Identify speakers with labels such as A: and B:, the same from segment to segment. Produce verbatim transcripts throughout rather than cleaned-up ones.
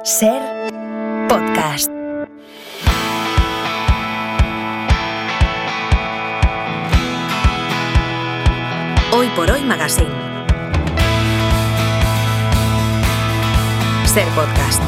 A: Ser podcast. Hoy por Hoy Magazine. Ser podcast.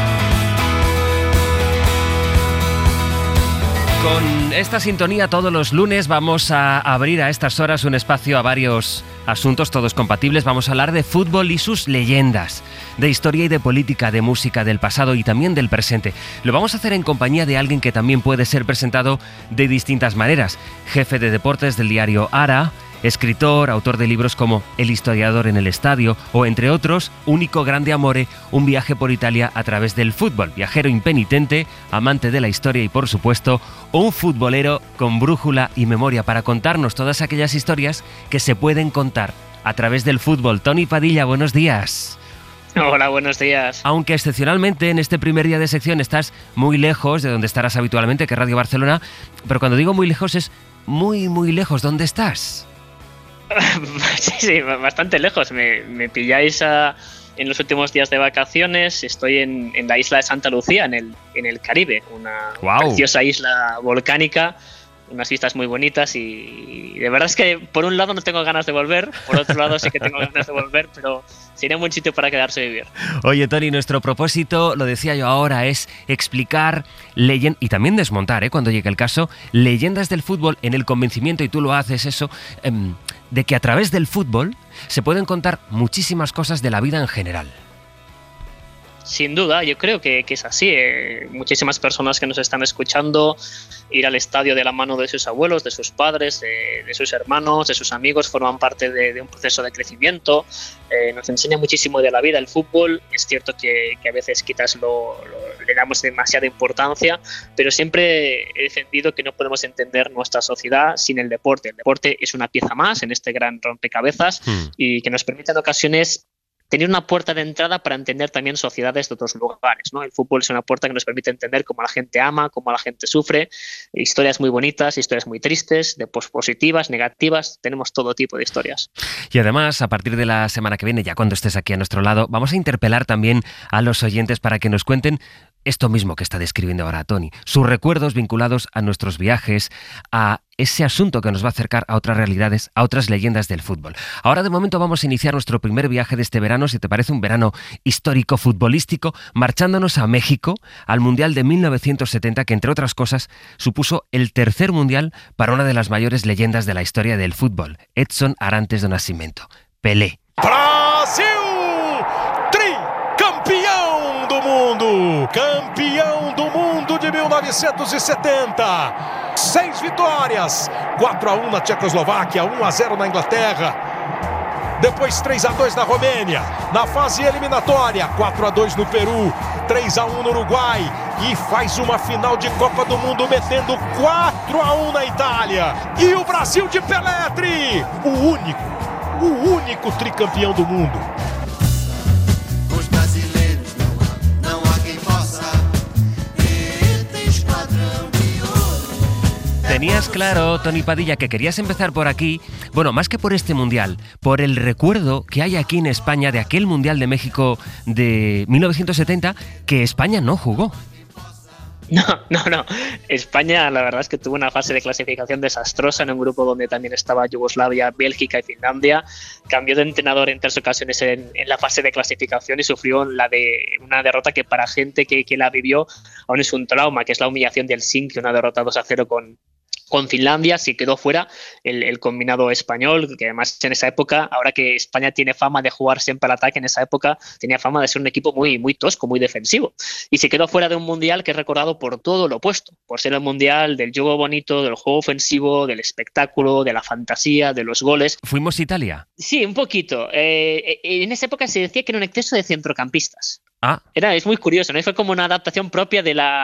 B: Con esta sintonía todos los lunes vamos a abrir a estas horas un espacio a varios asuntos, todos compatibles. Vamos a hablar de fútbol y sus leyendas, de historia y de política, de música, del pasado y también del presente. Lo vamos a hacer en compañía de alguien que también puede ser presentado de distintas maneras. Jefe de deportes del diario Ara, escritor, autor de libros como El historiador en el estadio o, entre otros, Único grande amore, un viaje por Italia a través del fútbol. Viajero impenitente, amante de la historia y, por supuesto, un futbolero con brújula y memoria para contarnos todas aquellas historias que se pueden contar a través del fútbol. Tony Padilla, buenos días.
C: Hola, buenos días.
B: Aunque excepcionalmente en este primer día de sección estás muy lejos de donde estarás habitualmente, que es Radio Barcelona, pero cuando digo muy lejos es muy, muy lejos. ¿Dónde estás?
C: Sí, sí, bastante lejos. Me, me pilláis a, en los últimos días de vacaciones. Estoy en, en la isla de Santa Lucía, en el, en el Caribe. Una
B: wow.
C: preciosa isla volcánica, unas vistas muy bonitas y, y de verdad es que por un lado no tengo ganas de volver, por otro lado sí que tengo ganas de volver, pero sería un buen sitio para quedarse a vivir.
B: Oye, Tony, nuestro propósito, lo decía yo ahora, es explicar leyendas y también desmontar, ¿eh? cuando llegue el caso, leyendas del fútbol en el convencimiento, y tú lo haces eso, eh, de que a través del fútbol se pueden contar muchísimas cosas de la vida en general.
C: Sin duda, yo creo que, que es así. Eh, muchísimas personas que nos están escuchando, ir al estadio de la mano de sus abuelos, de sus padres, de, de sus hermanos, de sus amigos, forman parte de, de un proceso de crecimiento. Eh, nos enseña muchísimo de la vida el fútbol. Es cierto que, que a veces quizás lo, lo, le damos demasiada importancia, pero siempre he defendido que no podemos entender nuestra sociedad sin el deporte. El deporte es una pieza más en este gran rompecabezas hmm. y que nos permite en ocasiones tener una puerta de entrada para entender también sociedades de otros lugares, ¿no? El fútbol es una puerta que nos permite entender cómo la gente ama, cómo la gente sufre, historias muy bonitas, historias muy tristes, de positivas, negativas, tenemos todo tipo de historias.
B: Y además, a partir de la semana que viene, ya cuando estés aquí a nuestro lado, vamos a interpelar también a los oyentes para que nos cuenten esto mismo que está describiendo ahora Tony, sus recuerdos vinculados a nuestros viajes, a ese asunto que nos va a acercar a otras realidades, a otras leyendas del fútbol. Ahora de momento vamos a iniciar nuestro primer viaje de este verano, si te parece un verano histórico futbolístico, marchándonos a México, al Mundial de mil novecientos setenta, que entre otras cosas supuso el tercer Mundial para una de las mayores leyendas de la historia del fútbol, Edson Arantes do Nascimento, Pelé.
D: Brasil! Tricampeão do mundo! Campeão do mundo de mil novecentos e setenta! Seis vitórias! quatro a um na Tchecoslováquia, um a zero na Inglaterra. Depois três a dois na Romênia. Na fase eliminatória, quatro a dois no Peru, três a um no Uruguai. E faz uma final de Copa do Mundo metendo quatro a um na Itália. E o Brasil de Pelé, tri! O único, o único tricampeão do mundo.
B: Tenías claro, Tony Padilla, que querías empezar por aquí, bueno, más que por este Mundial, por el recuerdo que hay aquí en España de aquel Mundial de México de mil novecientos setenta que España no jugó.
C: No, no, no. España, la verdad es que tuvo una fase de clasificación desastrosa en un grupo donde también estaba Yugoslavia, Bélgica y Finlandia. Cambió de entrenador en tres ocasiones en, en la fase de clasificación y sufrió la de una derrota que para gente que, que la vivió aún es un trauma, que es la humillación del Helsinki, una derrota dos a cero con Con Finlandia. Sí quedó fuera el, el combinado español, que además en esa época, ahora que España tiene fama de jugar siempre al ataque, en esa época tenía fama de ser un equipo muy, muy tosco, muy defensivo. Y se quedó fuera de un mundial que es recordado por todo lo opuesto, por ser el mundial del juego bonito, del juego ofensivo, del espectáculo, de la fantasía, de los goles.
B: ¿Fuimos Italia?
C: Sí, un poquito. Eh, en esa época se decía que era un exceso de centrocampistas.
B: Ah.
C: Era, es muy curioso, ¿no? Fue como una adaptación propia de la...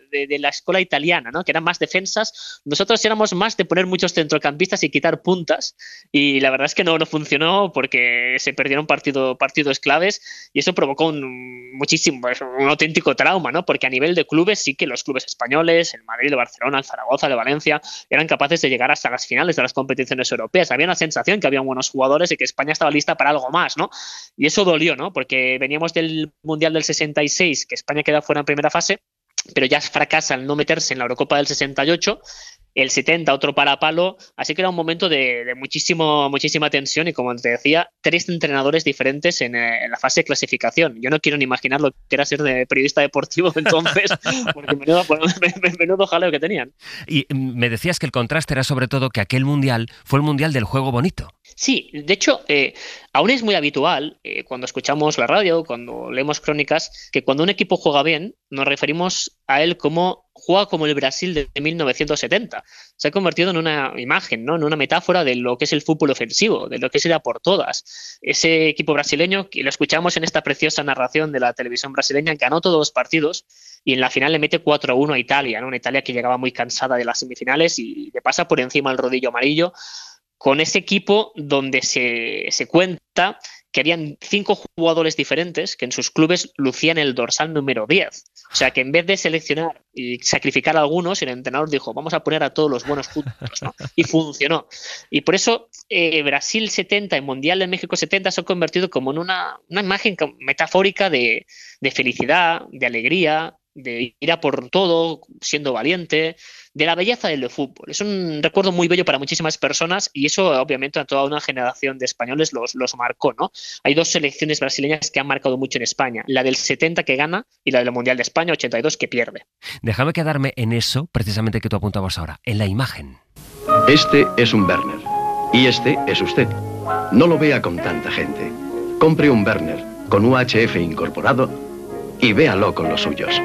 C: de, de la escuela italiana, ¿no? Que eran más defensas. Nosotros éramos más de poner muchos centrocampistas y quitar puntas, y la verdad es que no, no funcionó porque se perdieron partido, partidos claves, y eso provocó un, muchísimo, un auténtico trauma, ¿no? Porque a nivel de clubes sí que los clubes españoles, el Madrid, el Barcelona, el Zaragoza, el Valencia, eran capaces de llegar hasta las finales de las competiciones europeas. Había una sensación que había buenos jugadores y que España estaba lista para algo más, ¿no? Y eso dolió, ¿no? Porque veníamos del Mundial del sesenta y seis, que España queda fuera en primera fase, pero ya fracasa al no meterse en la Eurocopa del sesenta y ocho, el setenta otro parapalo, así que era un momento de, de muchísimo, muchísima tensión y, como te decía, tres entrenadores diferentes en, eh, en la fase de clasificación. Yo no quiero ni imaginar lo que era ser de periodista deportivo entonces, porque menudo, menudo jaleo que tenían.
B: Y me decías que el contraste era sobre todo que aquel Mundial fue el Mundial del juego bonito.
C: Sí, de hecho, eh, aún es muy habitual, eh, cuando escuchamos la radio, cuando leemos crónicas, que cuando un equipo juega bien, nos referimos a él como juega como el Brasil de mil novecientos setenta. Se ha convertido en una imagen, ¿no? En una metáfora de lo que es el fútbol ofensivo, de lo que es ir a por todas. Ese equipo brasileño, que lo escuchamos en esta preciosa narración de la televisión brasileña, ganó todos los partidos y en la final le mete cuatro a uno a Italia, ¿no? Una Italia que llegaba muy cansada de las semifinales y le pasa por encima el rodillo amarillo, con ese equipo donde se, se cuenta que habían cinco jugadores diferentes que en sus clubes lucían el dorsal número diez. O sea, que en vez de seleccionar y sacrificar a algunos, el entrenador dijo, vamos a poner a todos los buenos juntos, ¿no? Y funcionó. Y por eso eh, Brasil setenta y Mundial de México setenta se ha convertido como en una, una imagen metafórica de, de felicidad, de alegría, de ir a por todo, siendo valiente, de la belleza del fútbol. Es un recuerdo muy bello para muchísimas personas y eso obviamente a toda una generación de españoles los, los marcó, ¿no? Hay dos selecciones brasileñas que han marcado mucho en España, la del setenta que gana y la del Mundial de España ochenta y dos que pierde.
B: Déjame quedarme en eso precisamente que tú apuntabas ahora, en la imagen.
E: Este es un Werner y este es usted. No lo vea con tanta gente. Compre un Werner con U H F incorporado y véalo con los suyos.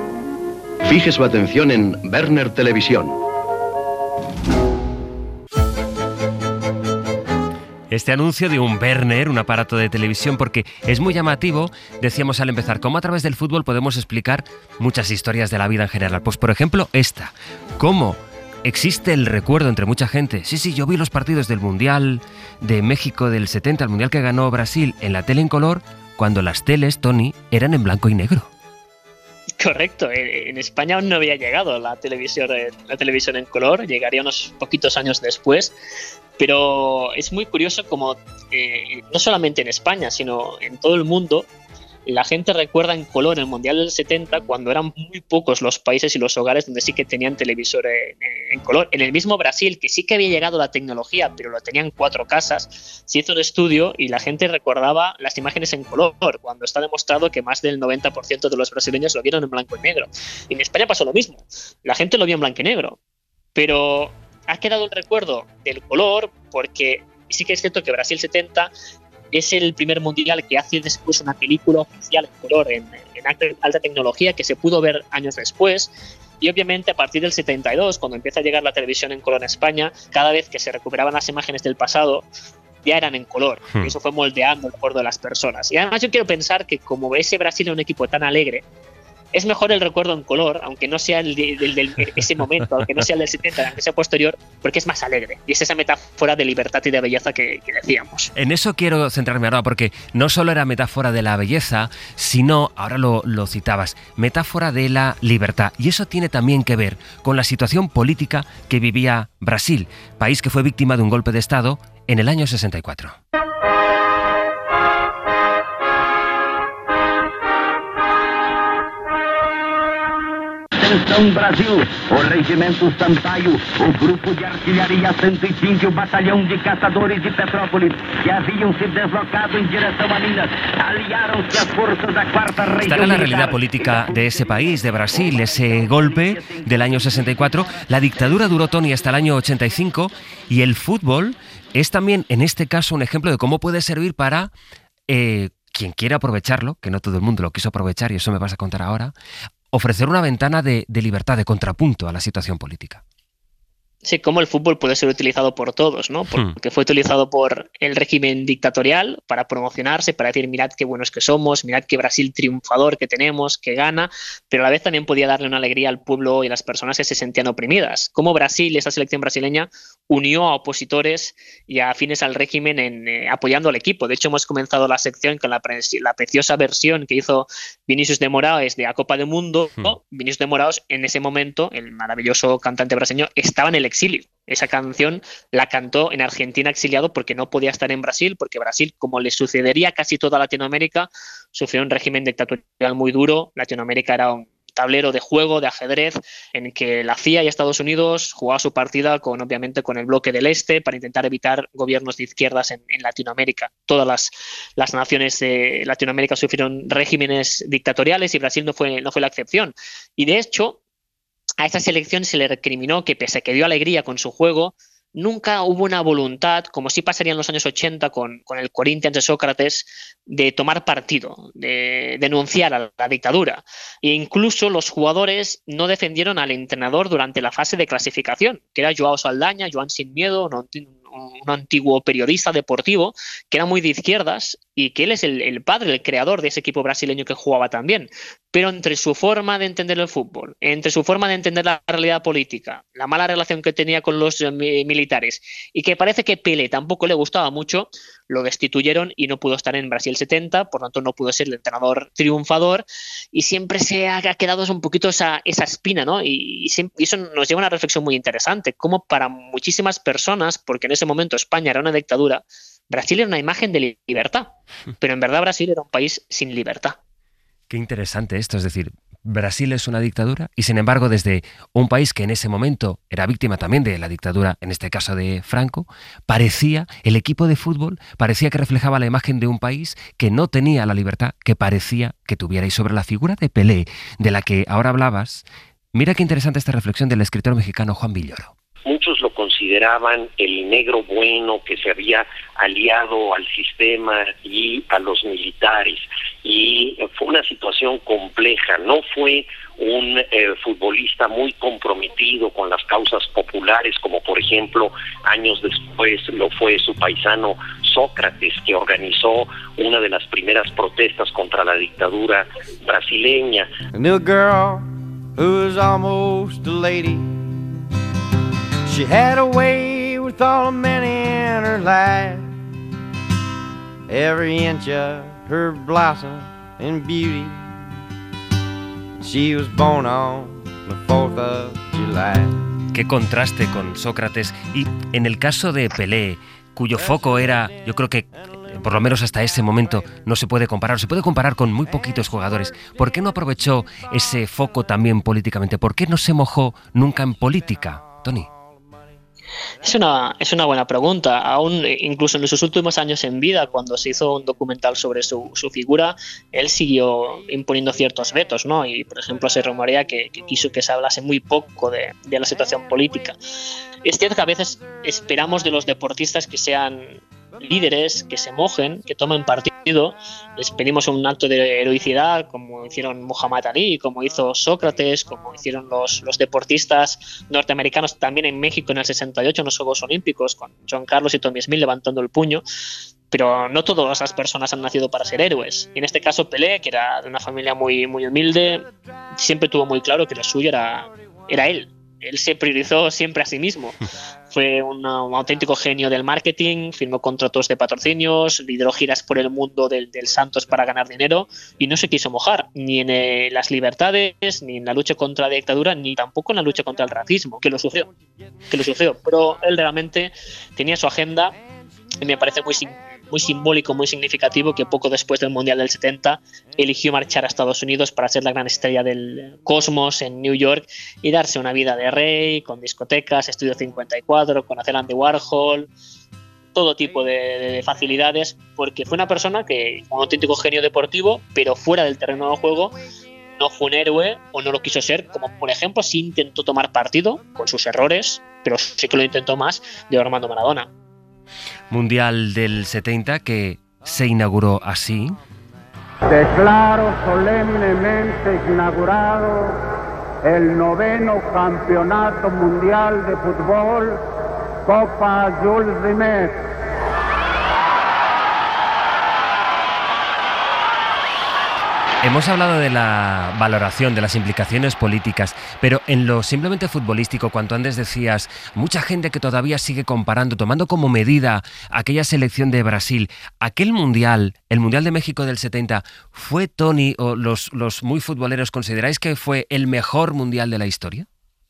E: Fije su atención en Werner Televisión.
B: Este anuncio de un Werner, un aparato de televisión, porque es muy llamativo, decíamos al empezar, cómo a través del fútbol podemos explicar muchas historias de la vida en general. Pues por ejemplo esta, cómo existe el recuerdo entre mucha gente. Sí, sí, yo vi los partidos del Mundial de México del setenta, el Mundial que ganó Brasil, en la tele en color, cuando las teles, Tony, eran en blanco y negro.
C: Correcto, en España aún no había llegado la televisión, la televisión en color, llegaría unos poquitos años después, pero es muy curioso como eh, no solamente en España, sino en todo el mundo, la gente recuerda en color el Mundial del setenta cuando eran muy pocos los países y los hogares donde sí que tenían televisor en, en color. En el mismo Brasil, que sí que había llegado la tecnología, pero lo tenían cuatro casas, se hizo un estudio y la gente recordaba las imágenes en color, cuando está demostrado que más del noventa por ciento de los brasileños lo vieron en blanco y negro. Y en España pasó lo mismo, la gente lo vio en blanco y negro, pero ha quedado el recuerdo del color porque sí que es cierto que Brasil setenta es el primer mundial que hace después una película oficial en color, en, en alta tecnología, que se pudo ver años después. Y obviamente a partir del setenta y dos, cuando empieza a llegar la televisión en color en España, cada vez que se recuperaban las imágenes del pasado, ya eran en color. Hmm. Y eso fue moldeando el recuerdo de las personas. Y además yo quiero pensar que como ese Brasil era un equipo tan alegre, es mejor el recuerdo en color, aunque no sea el de, el de ese momento, aunque no sea el del setenta, aunque sea posterior, porque es más alegre. Y es esa metáfora de libertad y de belleza que, que decíamos.
B: En eso quiero centrarme ahora, porque no solo era metáfora de la belleza, sino, ahora lo, lo citabas, metáfora de la libertad. Y eso tiene también que ver con la situación política que vivía Brasil, país que fue víctima de un golpe de Estado en el año sesenta y cuatro.
F: Atenção Brasil, o Regimento Sampaio, o Grupo de Artilharia ciento cinco, o Batalhão de Caçadores de Petrópolis, que haviam se deslocado en dirección a Minas, aliaron-se a fuerzas da Cuarta Región.
B: Esta era la realidad política de ese país, de Brasil, ese golpe del año sesenta y cuatro. La dictadura duró, Tony, hasta el año ochenta y cinco, y el fútbol es también, en este caso, un ejemplo de cómo puede servir para eh, quien quiera aprovecharlo, que no todo el mundo lo quiso aprovechar, y eso me vas a contar ahora, ofrecer una ventana de, de libertad, de contrapunto a la situación política.
C: Sí, cómo el fútbol puede ser utilizado por todos, ¿no? Porque hmm. fue utilizado por el régimen dictatorial para promocionarse, para decir, mirad qué buenos que somos, mirad qué Brasil triunfador que tenemos, que gana, pero a la vez también podía darle una alegría al pueblo y a las personas que se sentían oprimidas. Cómo Brasil, esa selección brasileña, unió a opositores y a afines al régimen en, eh, apoyando al equipo. De hecho, hemos comenzado la sección con la, pre la preciosa versión que hizo Vinícius de Moraes de la Copa del Mundo. Hmm. Vinícius de Moraes, en ese momento, el maravilloso cantante brasileño, estaba en el exilio. Esa canción la cantó en Argentina exiliado porque no podía estar en Brasil, porque Brasil, como le sucedería a casi toda Latinoamérica, sufrió un régimen dictatorial muy duro. Latinoamérica era un tablero de juego, de ajedrez, en que la C I A y Estados Unidos jugaba su partida con, obviamente, con el bloque del Este para intentar evitar gobiernos de izquierdas en, en Latinoamérica. Todas las, las naciones de Latinoamérica sufrieron regímenes dictatoriales y Brasil no fue, no fue la excepción. Y de hecho, a esta selección se le recriminó que, pese a que dio alegría con su juego, nunca hubo una voluntad, como sí pasaría en los años ochenta con, con el Corinthians de Sócrates, de tomar partido, de denunciar a la dictadura. E incluso los jugadores no defendieron al entrenador durante la fase de clasificación, que era Joao Saldaña, Joan Sin Miedo, un, un antiguo periodista deportivo, que era muy de izquierdas y que él es el, el padre, el creador de ese equipo brasileño que jugaba también. Pero entre su forma de entender el fútbol, entre su forma de entender la realidad política, la mala relación que tenía con los eh, militares, y que parece que Pelé tampoco le gustaba mucho, lo destituyeron y no pudo estar en Brasil setenta, por lo tanto no pudo ser el entrenador triunfador, y siempre se ha quedado un poquito esa, esa espina, ¿no? Y, y, y eso nos lleva a una reflexión muy interesante, como para muchísimas personas, porque en ese momento España era una dictadura, Brasil era una imagen de libertad, pero en verdad Brasil era un país sin libertad.
B: Qué interesante esto, es decir, Brasil es una dictadura y sin embargo desde un país que en ese momento era víctima también de la dictadura, en este caso de Franco, parecía, el equipo de fútbol parecía que reflejaba la imagen de un país que no tenía la libertad que parecía que tuviera. Y sobre la figura de Pelé, de la que ahora hablabas, mira qué interesante esta reflexión del escritor mexicano Juan Villoro.
G: Muchos lo consideraban el negro bueno que se había aliado al sistema y a los militares, y fue una situación compleja. No fue un eh, futbolista muy comprometido con las causas populares, como por ejemplo años después lo fue su paisano Sócrates, que organizó una de las primeras protestas contra la dictadura brasileña.
H: A new girl who is almost a lady. She had a way with all the men in her life. Every inch of her blossom and beauty. She was born on the fourth of July.
B: Qué contraste con Sócrates. Y en el caso de Pelé, cuyo foco era, yo creo que por lo menos hasta ese momento no se puede comparar, se puede comparar con muy poquitos jugadores. ¿Por qué no aprovechó ese foco también políticamente? ¿Por qué no se mojó nunca en política, Tony?
C: Es una, es una buena pregunta. Aún incluso en sus últimos años en vida, cuando se hizo un documental sobre su, su figura, él siguió imponiendo ciertos vetos, ¿no? Y, por ejemplo, se rumorea que, que quiso que se hablase muy poco de, de la situación política. Es cierto que a veces esperamos de los deportistas que sean líderes, que se mojen, que tomen partido. Les pedimos un acto de heroicidad, como hicieron Muhammad Ali, como hizo Sócrates, como hicieron los, los deportistas norteamericanos también en México en el sesenta y ocho en los Juegos Olímpicos, con John Carlos y Tommy Smith levantando el puño. Pero no todas las personas han nacido para ser héroes. Y en este caso Pelé, que era de una familia muy, muy humilde, siempre tuvo muy claro que lo suyo era, era él. Él se priorizó siempre a sí mismo. Fue una, un auténtico genio del marketing, firmó contratos de patrocinios, lideró giras por el mundo del, del Santos para ganar dinero y no se quiso mojar ni en eh, las libertades, ni en la lucha contra la dictadura, ni tampoco en la lucha contra el racismo, que lo sufrió. Que lo sufrió. Pero él realmente tenía su agenda y me parece muy muy simbólico, muy significativo que poco después del Mundial del setenta eligió marchar a Estados Unidos para ser la gran estrella del cosmos en New York y darse una vida de rey, con discotecas, Estudio cincuenta y cuatro, conocer a Andy Warhol, todo tipo de, de facilidades, porque fue una persona que, un auténtico genio deportivo, pero fuera del terreno de juego, no fue un héroe o no lo quiso ser, como por ejemplo sí intentó tomar partido, con sus errores, pero sí que lo intentó más, de Armando Maradona.
B: Mundial del setenta que se inauguró así.
I: Declaro solemnemente inaugurado el noveno Campeonato Mundial de Fútbol, Copa Jules Rimet.
B: Hemos hablado de la valoración, de las implicaciones políticas, pero en lo simplemente futbolístico, cuanto antes decías, mucha gente que todavía sigue comparando, tomando como medida aquella selección de Brasil, aquel Mundial, el Mundial de México del setenta, ¿fue, Tony, o los, los muy futboleros, consideráis que fue el mejor Mundial de la historia?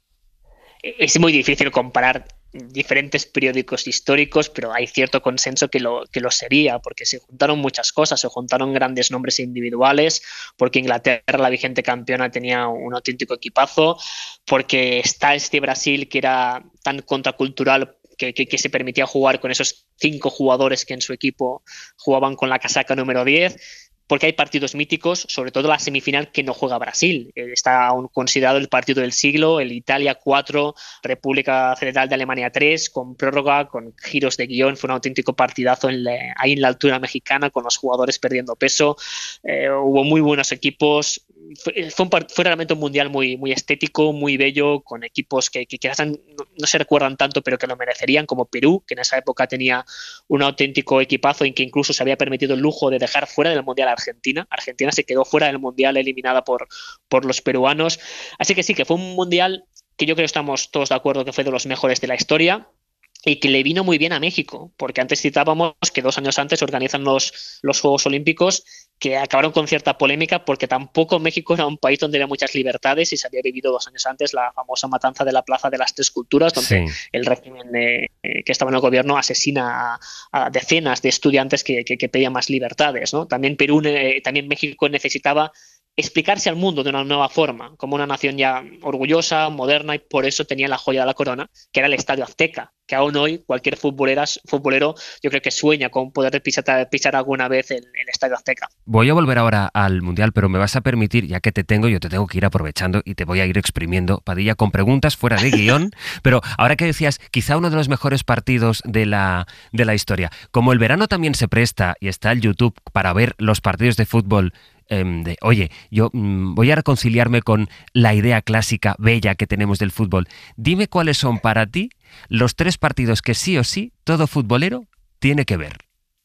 C: Es muy difícil comparar diferentes periódicos históricos, pero hay cierto consenso que lo, que lo sería, porque se juntaron muchas cosas, se juntaron grandes nombres individuales, porque Inglaterra, la vigente campeona, tenía un auténtico equipazo, porque está este Brasil que era tan contracultural que, que, que se permitía jugar con esos cinco jugadores que en su equipo jugaban con la casaca número diez, porque hay partidos míticos, sobre todo la semifinal que no juega Brasil. Está aún considerado el partido del siglo, el Italia cuatro, República Federal de Alemania tres, con prórroga, con giros de guión. Fue un auténtico partidazo en la, ahí en la altura mexicana, con los jugadores perdiendo peso. Eh, hubo muy buenos equipos. Fue, fue, un, fue realmente un mundial muy, muy estético, muy bello, con equipos que, que quizás no, no se recuerdan tanto, pero que lo merecerían, como Perú, que en esa época tenía un auténtico equipazo y que incluso se había permitido el lujo de dejar fuera del mundial a Argentina. Argentina se quedó fuera del mundial, eliminada por, por los peruanos. Así que sí, que fue un mundial que yo creo que estamos todos de acuerdo que fue de los mejores de la historia. Y que le vino muy bien a México, porque antes citábamos que dos años antes organizan los, los Juegos Olímpicos que acabaron con cierta polémica, porque tampoco México era un país donde había muchas libertades y se había vivido dos años antes la famosa matanza de la Plaza de las Tres Culturas, donde sí. el régimen de, eh, que estaba en el gobierno asesina a, a decenas de estudiantes que, que, que pedían más libertades, ¿no? También Perú, eh, también México necesitaba explicarse al mundo de una nueva forma, como una nación ya orgullosa, moderna, y por eso tenía la joya de la corona, que era el Estadio Azteca, que aún hoy cualquier futbolero yo creo que sueña con poder pisar, pisar alguna vez el, el Estadio Azteca.
B: Voy a volver ahora al Mundial, pero me vas a permitir, ya que te tengo, yo te tengo que ir aprovechando y te voy a ir exprimiendo, Padilla, con preguntas fuera de guión, pero ahora que decías, quizá uno de los mejores partidos de la, de la historia, como el verano también se presta y está el YouTube para ver los partidos de fútbol, de, oye, yo mmm, voy a reconciliarme con la idea clásica, bella que tenemos del fútbol. Dime cuáles son para ti los tres partidos que sí o sí todo futbolero tiene que ver.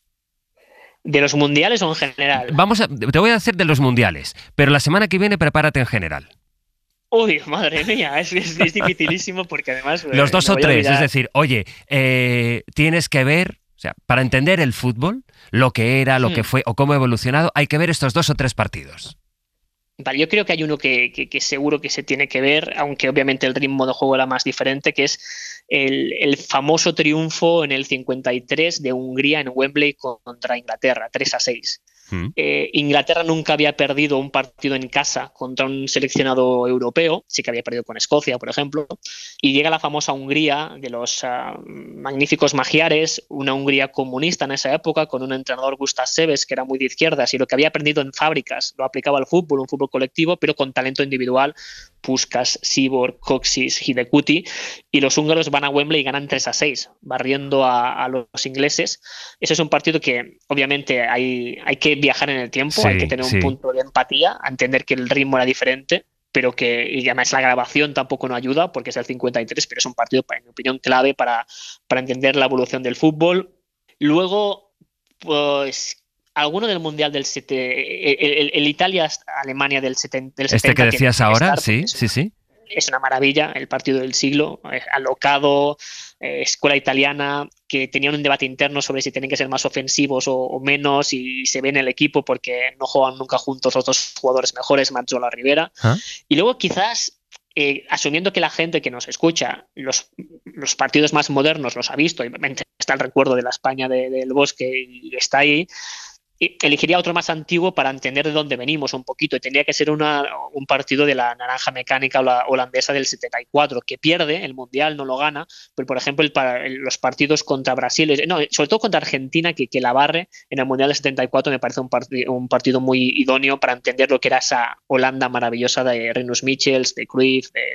C: ¿De los mundiales o en general?
B: Vamos a, te voy a hacer de los mundiales, pero la semana que viene prepárate en general.
C: Uy, madre mía, es, es, es dificilísimo porque además...
B: Los dos o tres, es decir, oye, eh, tienes que ver... O sea, para entender el fútbol, lo que era, lo hmm. que fue o cómo ha evolucionado, hay que ver estos dos o tres partidos.
C: Vale, yo creo que hay uno que, que, que seguro que se tiene que ver, aunque obviamente el ritmo de juego era más diferente, que es el, el famoso triunfo en el cincuenta y tres de Hungría en Wembley contra Inglaterra, tres a seis. Hmm. Eh, Inglaterra nunca había perdido un partido en casa contra un seleccionado europeo, sí que había perdido con Escocia, por ejemplo, y llega la famosa Hungría de los uh, magníficos magiares, una Hungría comunista en esa época, con un entrenador, Gustav Seves, que era muy de izquierdas, y lo que había aprendido en fábricas lo aplicaba al fútbol, un fútbol colectivo, pero con talento individual, Puskás, Sibor, Kocsis, Hidekuti, y los húngaros van a Wembley y ganan tres a seis, barriendo a, a los ingleses. Ese es un partido que obviamente hay, hay que viajar en el tiempo, sí, hay que tener un sí. punto de empatía, a entender que el ritmo era diferente, pero que, y además la grabación tampoco no ayuda, porque es el cincuenta y tres, pero es un partido, en mi opinión, clave para, para entender la evolución del fútbol. Luego, pues... alguno del Mundial del siete, el, el, el Italia-Alemania del setenta. Del
B: este
C: setenta,
B: que decías que ahora,
C: estar,
B: sí,
C: es
B: sí,
C: una,
B: sí.
C: Es una maravilla, el partido del siglo, eh, alocado, eh, escuela italiana, que tenían un debate interno sobre si tienen que ser más ofensivos o, o menos, y se ve en el equipo porque no juegan nunca juntos los dos jugadores mejores, Mazzola, Rivera. ¿Ah? Y luego quizás... Eh, asumiendo que la gente que nos escucha los, los partidos más modernos los ha visto, y está el recuerdo de la España de, del Bosque y está ahí, elegiría otro más antiguo para entender de dónde venimos un poquito, y tendría que ser una, un partido de la naranja mecánica holandesa del setenta y cuatro, que pierde el Mundial, no lo gana, pero por ejemplo el, el, los partidos contra Brasil, no, sobre todo contra Argentina, que, que la barre en el Mundial del setenta y cuatro, me parece un, part, un partido muy idóneo para entender lo que era esa Holanda maravillosa de Rinus Michels, de Cruyff, de,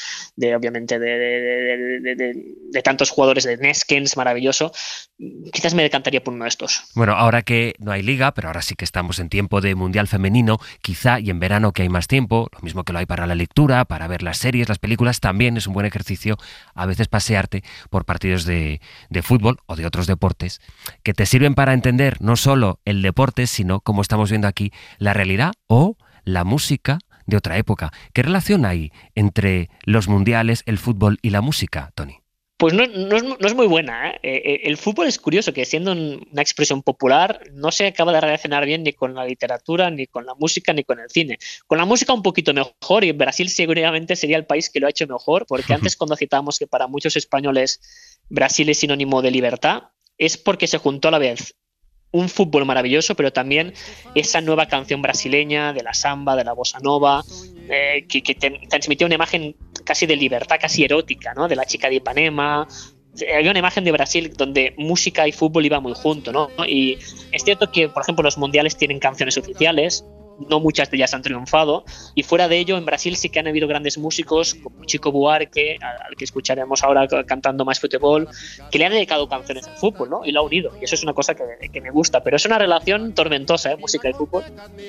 C: de obviamente de, de, de, de, de, de tantos jugadores, de Neskens, maravilloso. Quizás me decantaría por uno de estos.
B: Bueno, ahora que no hay Liga, pero ahora sí que estamos en tiempo de Mundial Femenino, quizá, y en verano que hay más tiempo, lo mismo que lo hay para la lectura, para ver las series, las películas, también es un buen ejercicio a veces pasearte por partidos de, de fútbol o de otros deportes que te sirven para entender no solo el deporte, sino, como estamos viendo aquí, la realidad o la música de otra época. ¿Qué relación hay entre los mundiales, el fútbol y la música, Tony?
C: Pues no, no, es, no es muy buena, ¿eh? Eh, el fútbol es curioso, que siendo una expresión popular no se acaba de relacionar bien ni con la literatura, ni con la música, ni con el cine. Con la música un poquito mejor, y Brasil seguramente sería el país que lo ha hecho mejor, porque antes cuando citábamos que para muchos españoles Brasil es sinónimo de libertad, es porque se juntó a la vez un fútbol maravilloso, pero también esa nueva canción brasileña de la samba, de la bossa nova, eh, que, que te, transmitía una imagen casi de libertad, casi erótica, ¿no? De la chica de Ipanema. Había una imagen de Brasil donde música y fútbol iba muy junto, ¿no? Y es cierto que, por ejemplo, los mundiales tienen canciones oficiales, no muchas de ellas han triunfado, y fuera de ello en Brasil sí que han habido grandes músicos como Chico Buarque, al que escucharemos ahora cantando más fútbol, que le han dedicado canciones al fútbol, ¿no? Y lo ha unido, y eso es una cosa que, que me gusta, pero es una relación tormentosa, ¿eh? Música y fútbol.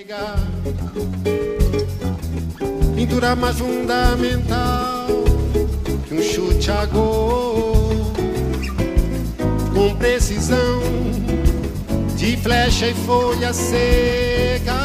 J: Pintura más fundamental que un chute a gol, con precisión de flecha y folha seca,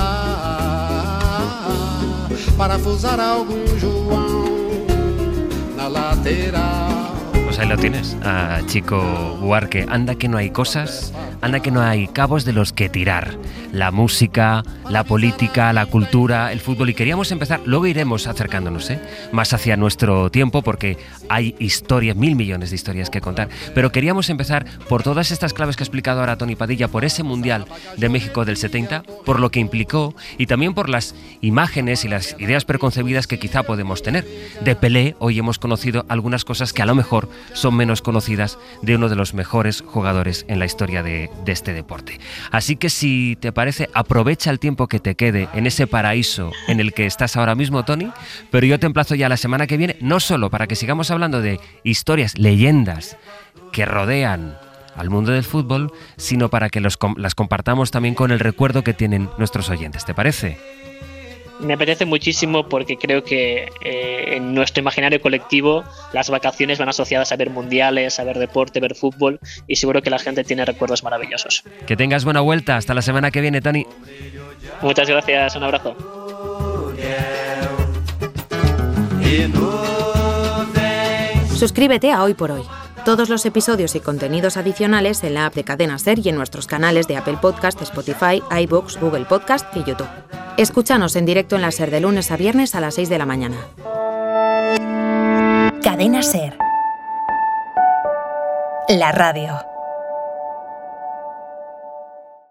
J: para fusar algún João na lateral.
B: Pues ahí lo tienes, a Chico Buarque. Anda que no hay cosas, anda que no hay cabos de los que tirar. La música, la política, la cultura, el fútbol. Y queríamos empezar, luego iremos acercándonos ¿eh? más hacia nuestro tiempo, porque hay historias, mil millones de historias que contar. Pero queríamos empezar por todas estas claves que ha explicado ahora Tony Padilla, por ese Mundial de México del setenta, por lo que implicó y también por las imágenes y las ideas preconcebidas que quizá podemos tener. De Pelé hoy hemos conocido algunas cosas que a lo mejor son menos conocidas de uno de los mejores jugadores en la historia de, de este deporte. Así que si te parece, aprovecha el tiempo que te quede en ese paraíso en el que estás ahora mismo, Tony, pero yo te emplazo ya la semana que viene, no solo para que sigamos hablando de historias, leyendas que rodean al mundo del fútbol, sino para que los, las compartamos también con el recuerdo que tienen nuestros oyentes. ¿Te parece?
C: Me apetece muchísimo, porque creo que eh, en nuestro imaginario colectivo las vacaciones van asociadas a ver mundiales, a ver deporte, ver fútbol, y seguro que la gente tiene recuerdos maravillosos.
B: Que tengas buena vuelta. Hasta la semana que viene, Tony.
C: Muchas gracias. Un abrazo.
A: Suscríbete a Hoy por Hoy. Todos los episodios y contenidos adicionales en la app de Cadena SER y en nuestros canales de Apple Podcast, Spotify, iVoox, Google Podcast y YouTube. Escúchanos en directo en la SER de lunes a viernes a las seis de la mañana.
K: Cadena SER. La radio.